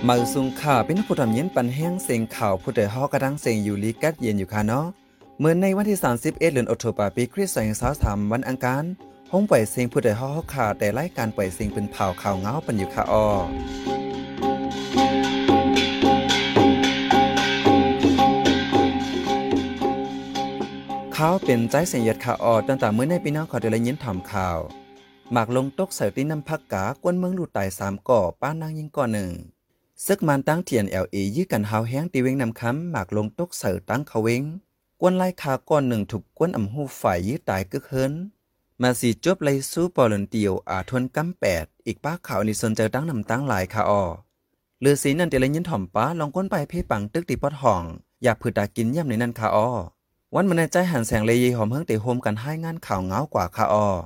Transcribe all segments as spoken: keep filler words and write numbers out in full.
มาซุงข่าวเป็นผู้ทำเย็นปันแห้งเสียงข่าวผู้ใดฮอกกระดังเสียงอยู่ลีกัดเย็นอยู่ค่ะเนาะเมื่อในวันที่สามสิบเอ็ดเดือนตุลาคมปีคริสต์ศักราชสามวันอังคารห้องปล่อยเสียงผู้ใดฮอกข่าวแต่รายการปล่อยเสียงเป็นเผาข่าวเงาปันอยู่ค่ะออข่าวเป็นใจเสียงยัดข่าวออตั้งแต่เมื่อในปีน้องขอได้ยินถ่อมข่าวหมากลงตกใส่ตีน้ำพักกากวนเมืองลูตายสามก่อป้านางยิงก่อหนึ่งซึกมันตั้งเทียน แอล เอ ยื้อกันหาวแห้งตีเวงนำค้ำหมากลงตกเสือตั้งเขาเวงกวนไล่ขาก้อนหนึ่งถูกกวนอ่ำหูฝ่ายยื้อตายกึกเฮินมาสีจบไล่สู้ปอลันเตียวอาทวนกำแปดอีกป้าข่าวนิสนเจอตั้งนำตั้งหลายขาออเลือสีนั่นเตลยินถ่อมป้าลองก้นไปเพ่ปังตึกตีปอดห่องอยากผืดตากินย่ำในนั่นขาออวันมันในใจหันแสงเลยยีหอมเฮิงเตะโฮมกันให้งานข่าวเงากว่าขาออ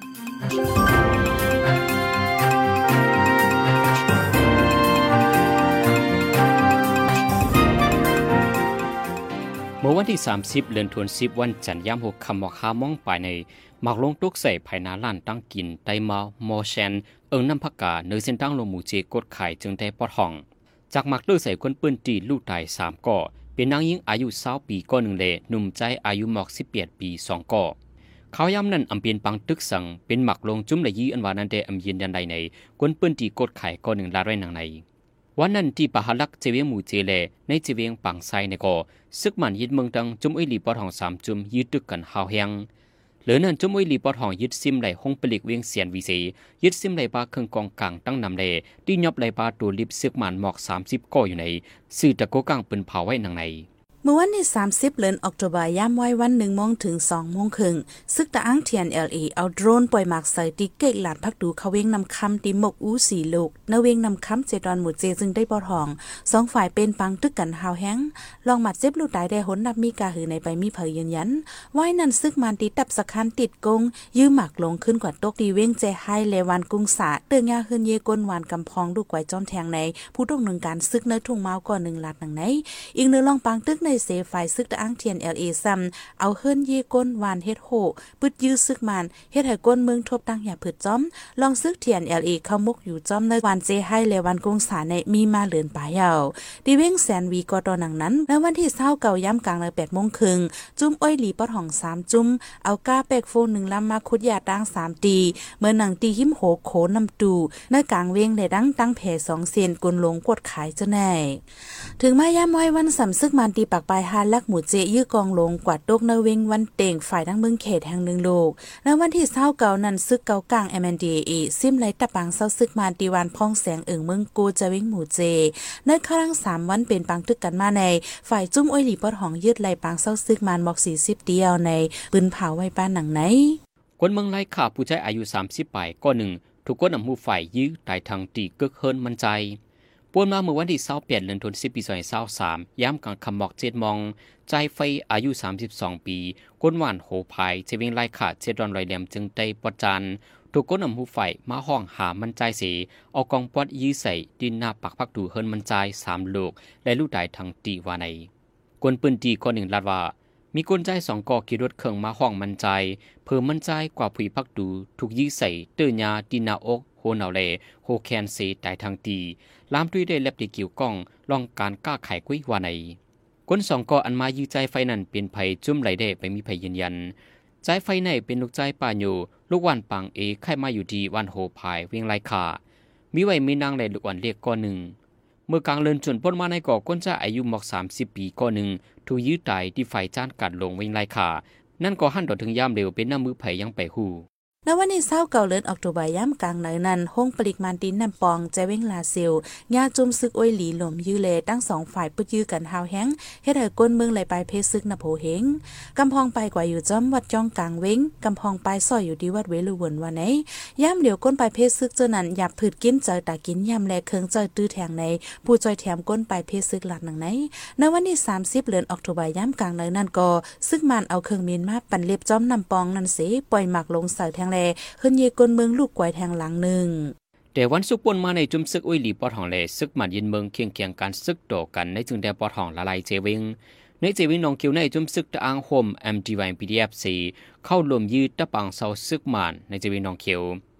เมื่อวันที่สามสิบเดือนธันวาคมวันจันทร์ยามหกค่ำหมอกห้ามองไปในหมากลงตุกใส่ภายนาล้านตั้งกินไตมาโมเชนเอิงน้ำพักกาเนื้อเส้นตั้งลงหมู่เจกดไข่จึงได้ปอดห้องจากหมากเลือใส่คนปืนตีลูกตายสามก่อเป็นนางยิงอายุเศร้าปีก้อนหนึ่งเลหนุ่มใจอายุหมอกสิบแปดปีสองก่อเขาย้ำนั่นอำเปียนปังตึกสั่งเป็นหมากลงจุ้มเลยยี่อันวานันเดอำยืนยันใดในคนปืนตีกดไข่ก้อนหนึ่งลาไรนางในวันนั้นที่ปะหลักเจเวียงหมู่เจเลในเจเวียงปังไซในก่อซึกมันยึดเมืองตังจุ่มอุยลีปอดห้องสามจุ่มยึดตึกกันหาวแหงเหลือนั้นจุ่มอุยลีปอดห้องยึดซิมไหลห้องปลิกเวียงเสียนวิเศษยึดซิมไหลปลาเครื่องกองกลางตั้งนำเลที่ยอบไหลปลาตัวลิบซึกมันหมอกสามสิบก่ออยู่ในสื่อตะโกกังปืนเผาไว้หนังในเมื่อวันที่สามสิบเดือนออกตุลาคมยามไว้วันหนึ่งโมงถึงสองโมงครึ่งซึกตะอ้างเทียน แอล เอ เอาโดรนปล่อยหมากใส่ตีเกกหลานพักดูเขาเวงนำคำตีหมกอู้สีลูกนเวงนำคำเจดอนหมู่เจจึงได้ปอทองสองฝ่ายเป็นปังตึกกันหาวแห้งลองหมัดเจ็บลูกตายได้หนนับมีกาหือในไปมีเผยยืนยันไว้นั่นซึกมันตีตับสะคันติดกงยื้อหมากลงขึ้นกว่าตกตีเวงเจไฮเลวันกุ้งสาเตืองยาเฮือนเยกวนวานกำพองดูกไว้จอมแทงในผู้ต้องหนึ่งการซึกเนื้อทุ่งเมาก่อนหนึ่งลาดหนังไหนอีกเนื้อลองปังตึกในเสฝ่ายซึกอ้างเทียน แอล เอ ซ้ำเอาเฮิรนเยก้นวานเฮ็ดโหปึดยื้อซึกมันเฮ็ดให้ก้นเมืองทบตั้งอย่าผืดจ้อมลองซึกเทียน แอล เอ เข้ามกอยู่จ้อมในวันเจให้และวันกงสาในมีมาเหลือนปลายเอาดิเว้งแสนวีก็ตอนหนังนั้นในวันที่เช้าเก่าย่ำกลางเลยแปดโมงครึ่งจุ้มอ้อยหลีปอดห้องสามจุ้มเอาก้าแปกโฟนหนึ่งลำมาคุดยาตั้งสามตีเมื่อหนังตีหิมโหโขนำตูในกลางเวียงได้ดังตั้งแผ่สองเซียนกุนลงกดขายจะแน่ถึงมาย่ำไว้วันสำซึกมันตีปากปลายฮาลักหมู่เจยื้อกองลงกวาดตกในเวงวันเต่งฝ่ายทั้งเมืองเขตแห่งหนึ่งโลกและวันที่เช้าเก่านั้นซึกเก่ากลาง เอ็ม เอ็น ดี เอ ซิมไหลตะปังเช้าซึกมานตีวันพองแสงเอิงเมืองกูจะเวงหมู่เจในครั้งสามวันเป็นปังตึกกันมาในฝ่ายจุ้มอ้อยหลีปอดห้องยืดไหลปังเช้าซึกมานบอกสี่สิบเดียวในปืนเผาไว้ป้านหนังไหนคนเมืองไล่ข่าผู้ชายอายุสามสิบปลายก้อนหนึ่งถูกก้นอำหูฝ่ายยื้อตายทางตีกึกเฮิรนมันใจปวนมาเมื่อวันที่เช้าเปลี่ยนเดือนธันวาคมปีสองพันยี่สิบสามย้ำกลางคำหมอกเจ็ดมองใจไฟอายุสามสิบสองปีก้นหวานโหภายเจวิงไล่ขาดเจดอนลอยแหลมจึงได้ปอดจันถูกก้นอำหูไฟมาห้องหามันใจเสียเอากองปอดยื้อใส่ดินหน้าปักพักดูเฮิรนมันใจสามลูกและลูกตายทางตีวาในกวนปืนตีก้อนหนึ่งลาดว่ามีกลใจสองก่อขี่รถเครื่องมาห้องมันใจเพิ่มมันใจกว่าผุยพักดูถูกยื้อใส่เตือนยาดินหน้าอกโหนเอาเลโฮแคนเซตายทางตีลามด้วยได้เล็บดีกิ่วกล้องลองการกล้าไขกุ้ยวาในก้นสองก่ออันมายื้อใจไฟนั้นเป็นภัยจุ่มไหลได้ไปมีภัยยืนยันใจไฟในเป็นลูกใจป่าอยู่ลูกวันปังเอไข่มาอยู่ที่วันโหภายเวียงไรขามีไว้มีนางในลูกวันเรียกก้อนหนึ่งเมื่อกลางเลินจนพ้นมาในก่อก้นใจอายุหมอกสามสิบปีก้อนหนึ่งถูกยื้อตายที่ไฟจ้านกัดลงเวียงไรขานั่นก็หั่นต่อถึงยามเร็วเป็นน้ำมือไผ่ยังไปหูในวันที่เช้าเก่าเลือนออกตุบาย่ำกลางไหนนั้นห้องปริกมันตินน้ำปองใจเว้งลาเซียวญาจุ่มซึกอ้อยหลีหลมยื้อเลตั้งสองฝ่ายปึดยื้อกันหาวแห้งเฮ็ดให้ก้นเมืองไหลไปเพซึกนโผเฮงกำพองไปกว่าอยู่จ้อมวัดจ้องกลางเว้งกำพองไปซ่อยอยู่ที่วัดเวลุวนวันไหนย่ำเดี๋ยวก้นไปเพซึกเจอนั้นหยับผืดกินเจอตากินย่ำแลเคืองเจอตื้อแทงในผู้จอยแถมก้นไปเพซึกหลัดหนังไหนในวันที่สามสิบเดือนออกตุบาย่ำกลางไหนนั่นก็ซึกมันเอาเครื่องมีนมาปั่นเล็บจ้อมน้ำปองนั่นเสปล่อยหมักลงใส่แทงแลขึ้นเยกลเมืองลูกกวยแทงหลังหนึ่งแต่วันสุกปนมาในจุ่มซึกอุ้ยหลีปอดห้องเลซึกมันยินเมืองเคียงเคียงการซึกโตกันในจึงได้ปอดห้องละลายเจวิงในเจวิงนองเกียวในจุ่มซึกตะอังโฮม เอ็ม ดี วาย พี ดี เอฟ ซีเข้าลมยืดตะปังเซาซึกมันในเจวิงนองเกียว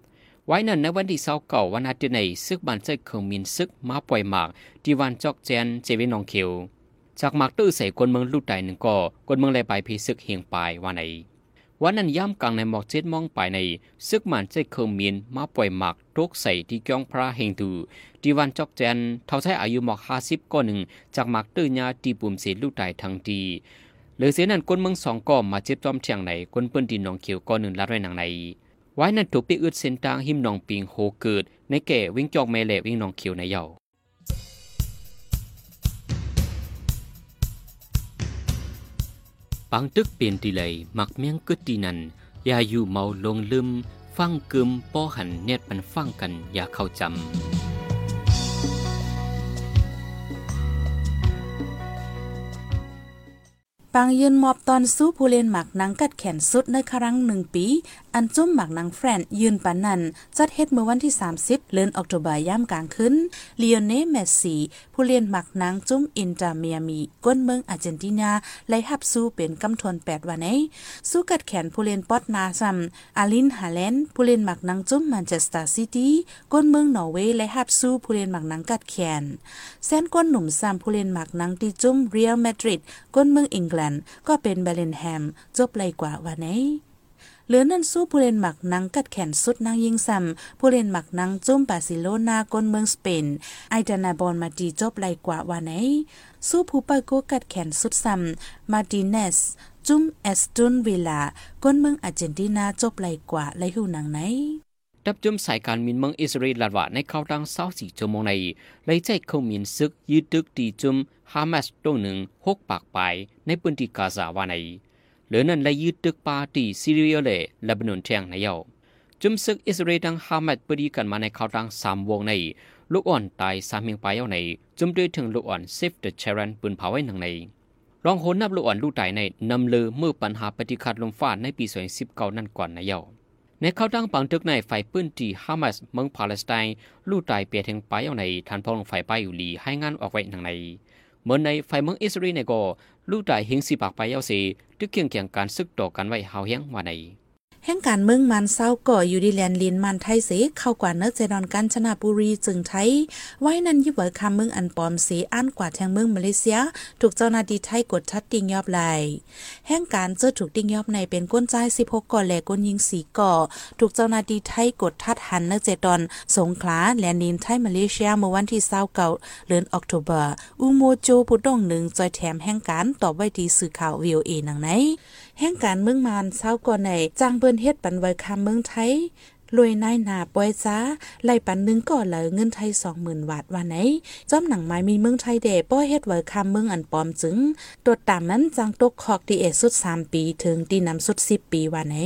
ไว้นั่นในวันที่เสาร์เก่าวันอาทิตย์ในซึกบ้านใจเคืองมินซึกมาปล่อยหมากที่วันจอกแจนเจวินองเขียวจากหมากตื้อใส่กวนเมืองลูกใดหนึ่งก่อกวนเมืองเลยไปพีซึกเฮียงปลายวันไหนวันนั้นย่ำกลางในหมอกเจ็ดมองไปในซึกมันใจเคืองมินมาปล่อยหมากตกใส่ที่กองพระเฮงตูที่วันจอกแจนเท่าใช้อายุหมอกห้าสิบก่อหนึ่งจากหมากตื้อยาตีปุ่มเสียลูกใดทั้งดีหรือเสียนั้นกวนเมืองสองก่อมาเจ็บจอมเชียงไหนกวนเปิ้นดินนองเขียวก่อหนึ่งลัดไว้หนังในไว้นั้นถูกปีอึดเส้นทางหิมนองปิงโหเกิดในแก่วิ่งจอกเมเล่วิ่งนองเขียวในเยาปังตึกเปลี่ยนตีเลยมักเมียงกึดตีนันอย่าอยู่เมาลงลืมฟังกึมป้อหันเน็ดมันฟังกันอย่าเข้าจำปังยืนมอบตอนสู้ผู้เล่นหมากหนังกัดแขนสุดในครั้งหนึ่งปีอันจุ่มหมากหนังแฟรนยืนปานนันจัดเฮ็ดเมื่อวันที่สามสิบเดือนออกตุลาย่ำกลางคืนลีโอเน่เมสซี่ผู้เล่นหมากหนังจุ่มอินเตอร์เมียมีก้นเมืองอาร์เจนตินาไล่หับสู้เป็นกำทวนแปดวันนี้สู้กัดแขนผู้เล่นป๊อตนาซัมอาลินฮาแลนด์ผู้เล่นหมากหนังจุ่มแมนเชสเตอร์ซิตี้ก้นเมืองนอร์เวย์ไล่หับสู้ผู้เล่นหมากหนังกัดแขนแซนก้นหนุ่มซัมผู้เล่นหมากหนังที่จุ่มเรียลมาดริดก้นเมืองอังกฤษก็เป็นเบเลนแฮมจบไล่กว่าวันนี้เหลือนั่นสู้ผู้เล่นหมักนังกัดแขนสุดนางยิงซ้ำผู้เล่นหมักนังจุ่มบาร์เซโลนากนเมืองสเปนไอดานาบอลมาดีจบไล่กว่าวันนี้สู้ผู้ปาโกกัดแขนสุดซ้ำมาดิเนสจุ่มเอสตันวิลลากนเมืองอาร์เจนตินาจบไล่กว่าไล่หูหนังไหนดับจุ่มสายการมินเมืองอิสราเอลลาดว่าในข่าวดังเศร้าสี่ชั่วโมงในไล่ใจเข้ามินซึกยืดตึกตีจุ่มฮามาสตรงหนึ่งหกปากปลายในพื้นที่กาซาว่าในเหลือนั้นไล่ยืดตึกปาตีซีเรียเลเลบานอนแทงในเยาจุ่มซึกอิสราเอลดังฮามาสปดีกันมาในข่าวดังสามวงในลูกอ่อนตายสามเมียงปลายเยาในจุ่มด้วยถึงลูกอ่อนเซฟเดอะเชรันปืนเผาไว้หนังในรองโหนนับลูกอ่อนลูกตายในนำเลือเมื่อปัญหาปฏิฆาตลมฟ้าในปีสองพันสิบเก้านั่นก่อนในเยาในข่าวดังปังตึกในฝ่ายปืนที่ฮามาสเมืองปาเลสไตน์ลู่ตายเปียแทงไปเอาในฐานพลฝ่ายป้ายอยู่ลีให้งานออกไว้ทางในเมื่อในฝ่ายเมืองอิสราเอลในก็ลู่ตายเฮงสีปากไปเอาเสียตึกเคียงเคียงการซึกต่อกันไว้หาวเฮียงว่าในแห่งการเมืองมันเศร้าก่ออยู่ดีแลนด์ลินมันไทยเสเข้ากว่าเนื้อเจดอนกันชนะบุรีจึงไทยไว้นั้นยิบเบิดคำเมืองอันปอมเสอันกว่าแทงเมืองมาเลเซียถูกเจ้าหน้าที่ไทยกดทัดติงยอบไหลแห่งการเจอถูกติงยอบในเป็นก้นใจสิบหกก่อแหลกก้นยิงสีก่อถูกเจ้าหน้าที่ไทยกดทัดหันเนื้อเจดอนสงขลาแลนด์ลินไทยมาเลเซียเมื่อวันที่เศร้าเก่าเดือนออกตุลาอุโมโจผู้ต้องหนึ่งจอยแถมแห่งการตอบไว้ที่สื่อข่าว วี โอ เอ หนังไหนแห่งการเมืองมันเศร้าก่อนในจางเบิ้นเฮ็ดปันไว้คำเมืองไทยรวยนายหนาปอยจ้าไล่ปันนึงก่อเลยเงินไทย สองหมื่น บาทว่าไหนจ้อมหนังไม้มีเมืองไทยเดป้อยเฮ็ดไว้คำเมืองอันปอมจึงตัวตามนั้นจังตกคอกดีเอสุดสามปีถึงดีนำสุดสิบปีว่าไหน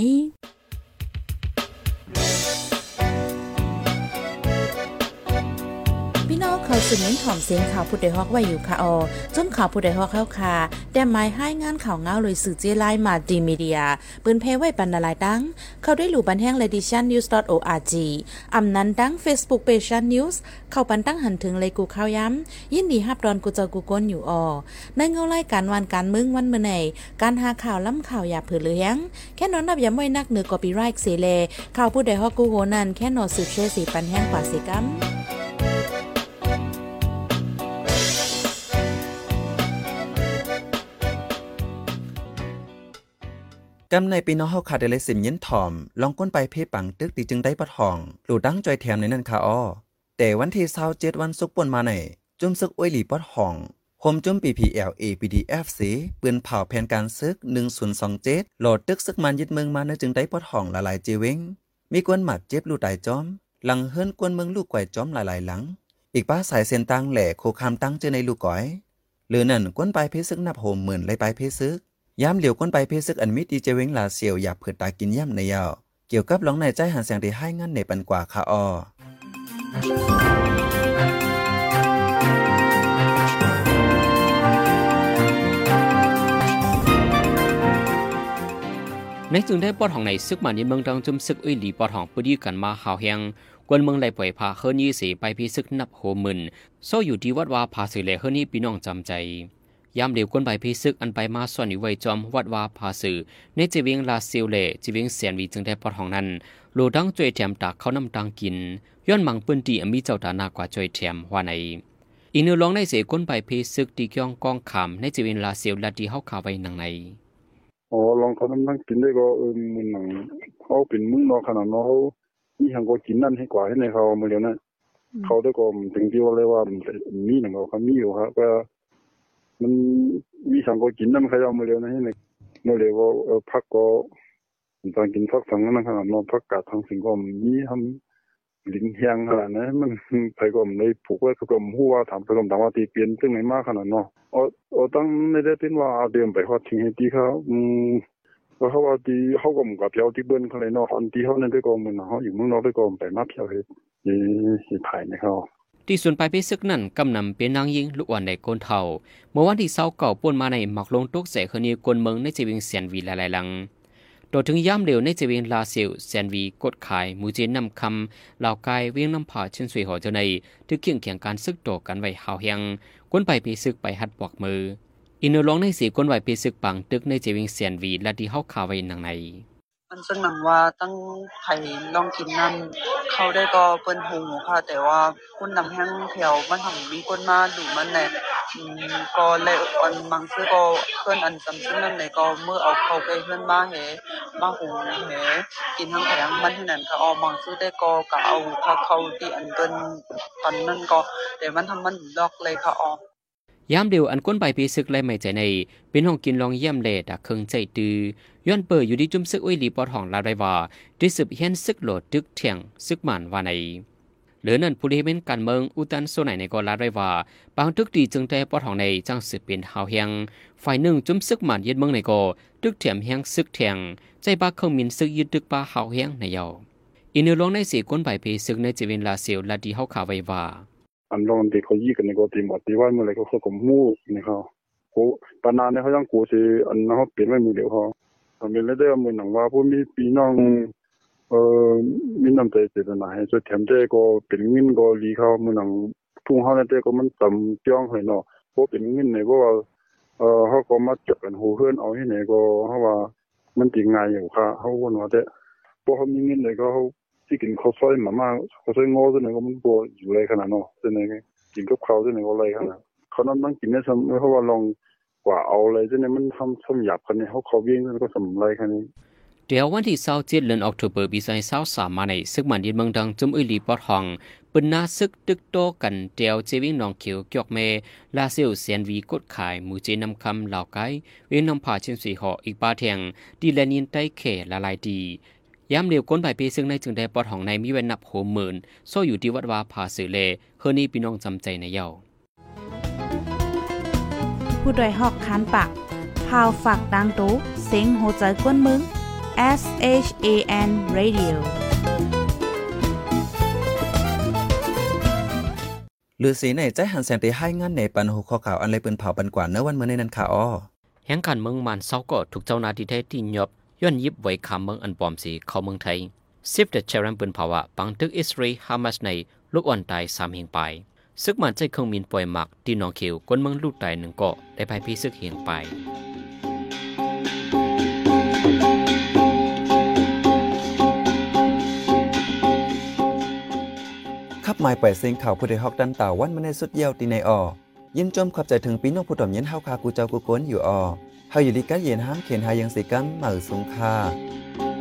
พี่น้องเขาสืบเน้นถ่อมเสียงข่าวผู้ใดฮอกไว้อยู่ค่ะออจนข่าวผู้ใดฮอกเข้าค่ะแต่หมายให้งานข่าวเงาเลยสื่อเจไลน์มาดีมีเดียปืนเพไว้ปันนาลายดังเข้าได้หลู่บันแห้ง Ledition News ดอท โอ อาร์ จี อำนั้นดัง Facebook Page News เข้าปันตั้งหันถึงเลยกูข้าวย้ำยินดีฮับดอนกูเจอกูก้นอยู่ออในเงาไล่การวันการเมืองวันเมื่อไหนการหาข่าวล้ำข่าวอย่าเผือเลี้ยงแค่นอนนับย้ำไว้นักเหนือกอปีไรค์เสเลข่าวผู้ใดฮอกกูโหนั่นแค่นอสืบเชื่อสีปันแห้งกว่าสีกัมกำในปีน้องเฮาขาดได้เลยสิมยินถ่อมลองก้นไปเพปังตึกติจึงได้ปะทองหลู่ดังจอยแถมในนั้นค่ะอ้อแต่วันที่ยี่สิบเจ็ดวันศุกร์ป่นมาในจุ่มซึกอ้วยหลีปะทองโฮมจุ่ม พี พี แอล เอ พี ดี เอฟ ซีปืนเผาแผนการซึกหนึ่งศูนย์สองเจ็ดโหลดตึกซึกมันยึดเมืองมาในจึงได้ปะทองหลายๆเจเวงมีกวนหมัดเจ็บลู่ตายจอมหลังเฮิรนกวนเมืองลูกก่อยจอมหลายๆหลังอีกป้าสายเส้นตังแหล่โคคามตั้งเจอในลูกก่อยหรือนั่นกวนไปเพซึกนับโหมหมื่นเลยไปเพซึกย้ำเหลียวก้นไปเพซึกอันมิดีเจเวงลาเซียวอยากเผิดตากินย่ำในยาวเกี่ยวกับร้องในใจหันเสียงที่ให้งั้นในปันกว่าค่ะอในจึงได้ปอดของในซึกมันในเมืองดังจุ่มซึกอุ้ยหลีปอดของปดีกันมาหาวแหงกวนเมืองไหลปล่อยพาเฮิรนี่เสไปพิซึกนับโหมื่นโซ่อยู่ที่วัดวาพาสือแหล่เฮิรนี่พี่น้องจำใจยามเดียวคนใบพิซึกอันไปมาส่วนอยู่ไว้จอมวัดวาพาสือในจีเวียงลาเซียวเล่จีเวียงเสียนวีจึงได้ปอดของนั้นโลดังจ่วยแถมตากเขานำตังกินย้อนมังปืนตีมีเจ้าตานากว่าจ่วยแถมว่าในอีเนอลองในเสก้นไปเพซึกตีกยองกองขำในจีวินลาเซียวลาดีเฮาขาไว้นังในอ๋อลองเขานำตังกินได้ก็เออมันหนังเขาเป็นมึงนอขนาดน้อมีทางก็กินนั่นให้กว่าให้ในเขาเมื่อเดียวนั้นเขาได้ก็ถึงที่ว่าเลยว่ามีหนังเขามีอยู่ครับก็มันมีทางก็กินนั่นใครเอาเมื่อเดียวนั้นให้ในเมื่อเดียวก็พักก็ตอนกินพักสังนั้นขนาดนอนพักกาดทางสิ่งก็มีทำลิ้นแห้งขนาดนั้นมันไปก็ไม่ผูกไว้ก็หัวถามไปก็ถามว่าตีเปลี่ยนตึ้งไหนมากขนาดเนาะอ๋อตั้งไม่ได้เป็นว่าเดิมไปฮอดทิ้งให้ตีเขาอืมก็เขาว่าตีเขาก็กับเพียวที่เบิ้ลเขาเลยเนาะอันที่เขานั่นได้ก็มันเขาอยู่เมืองนอกได้ก็ไปมาเพียวเฮ็ดยี่สิถ่ายในเขาที่ส่วนไปเพซึกนั่นกำนำเป็นนางยิงลูกอ่อนในโกนเท่าเมื่อวันที่เศร้าเก่าป่วนมาในหมักลงตกใส่คณีกวนเมืองในจีวิงเสียนวีหลายๆหลังโดยถึงย่ำเร็วในจีวิงลาเซียวแซนวีกดขายมูเจนนำคำเหล่ากายเวียงน้ำผาเช่นสวยหอเจ้าในที่เกี่ยงเคียงการซึกโตกันไว้หาวเฮียงกวนไปเพซึกไปหัดปอกมืออินเนอร์ลองในสีกวนไหวเพซึกปังตึกในจีวิงเสียนวีและดีเฮาคาไว้นังในมันซึ่งหนังว่าตั้งไผ่ลองกินนั่นเขาได้ก็เปิ้นหูค่ะแต่ว่าคุณนำแห้งแถวมันทำมีคนมาดูมันแหละก็เลยอันบางซื้อก็เพื่อนอันจำซึ่งนั่นเลยก็เมื่อเอาเขาไปเพื่อนมาเหมาหูเหกินทั้งแผงมันที่นั่นก็เอาบางซื้อได้ก็ก็เอาเขาเขาที่อันเกินตอนนั้นก็แต่มันทำมันดอกเลยค่ะออกยามเดียวอันก้นใบปีซึกไล่ไม่ใจในเป็นห้องกินลองเยี่ยมเลดดักเคิงใจตือย้อนเปิดอยู่ที่จุ่มซึกอุ้ยลีปอดห้องลาได้ว่าดิสืบเห็นซึกโหลดดึกเถียงซึกหมันว่าในเหลือนั่นผู้ที่เป็นการเมืองอุตันโซไหนในก็ลาได้ว่าบางทึกดีจึงแต่ปอดห้องในจังสืบเป็นหาวเฮียงฝ่ายหนึ่งจุ่มซึกหมันยึดเมืองในก็ดึกเถียมเฮียงซึกเถียงใจบ้าเคิงมินซึกยึดดึกบ้าหาวเฮียงในเยาอินเนอร์ลองในสีก้นใบปีซึกในจีวินลาเซียวลาดีเฮาขาไว้ว่าอันลองเด็กเขายี่กันในก็ตีหมดตีว่าเมื่อไรก็เขาก็มู่นี่เขาโหปานานเนี่ยเขายังกูสิอันนั้นเขาเปลี่ยนไม่มือเดียวเขาทำเป็นแล้วได้เหมือนหนังว่าพวกมีปีน้องเอ่อมีน้ำใจเจตนาให้ช่วยแถมได้ก็เป็นเงินก็รีเขาเหมือนหนังทุ่งเขาเนี่ยก็มันต่ำจ้องให้เนาะเพราะเป็นเงินเนี่ยเพราะว่าเอ่อเขาก็มาจับกันหูเพื่อนเอาที่ไหนก็เขาว่ามันจริงไงอยู่ค่ะเขาคนว่าแต่พวกเขามีเงินเลยก็เขาที่กินข้าวซอยมาม่าข้าวซอยงอตัวไหนก็มันตัวอยู่ไรขนาดเนาะตัวไหนกินกับข้าวตัวไหนก็ไรขนาดเขานั่งนั่งกินเนี่ยสมเพราะว่าลองกว่าเอาอะไรตัวไหนมันทำสมหยับกันเนี่ยเขาเขาเบี้ยงก็สมไรขนาดนี้เดี๋ยววันที่เศร้าเจ็ดเดือนออกตุเบอร์ปีสองพันสามมาในซึกมันยินเมืองดังจุ่มอุลีปอดห้องปืนนาซึกตึกโตกันเดียวเจวิงนองเขียวเกียกเมลาเซียวเซียนวีกดขายมูเจนำคำเหล่าไกเวียงนำผ่าเช่นสีหออีกปาเทียงดีแลนินใต้เขละลายดีย้ำเดียวก้นใบปีซึ่งในจึงได้ปอดห้องในมีเวนนับโหหมื่นโซ่อยู่ที่วัดวาผาสือเลเฮอนี่พี่น้องจำใจในเย้าผู้โดยหอกคานปากพาวฝากดังตู้เสียงโหใจกวนมึง S H A N Radio หรือสีในใจหันแสงตีให้งานในปันหูข้อข่าวอันไรปืนเผาปันกว่าเนื้อวันเมื่อในนั้นค่ะอ้อแห่งการเมืองมันเศร้าก็ถูกเจ้าหน้าที่ไทยที่ยบย้อนยิบไว้คำเมืองอันปลอมสีเข้าเมืองไทยซิฟเดชเชรัมปืนเผาว่าปังตึกอิสราเอลฮามาสในลูกอ่อนตายสามเหียงไปซึกมันใจเครื่องมินป่วยหมักที่นองเขียวกวนเมืองลูกตายหนึ่งเกาะได้ไปพี่ซึกเหียงไปขับหมายปล่อยเสียงข่าวผู้ใดฮอกดันต่าวันมาในสุดเยี่ยวตีในออยิ้มจมขอบใจถึงปีน้องผู้ถ่อมเย็นเฮาคากูเจ้ากูโกนอยู่ออเฮาอยู่ดีกัดเย็นห้ามเขียนหายังสีกัมเหมือสูงคา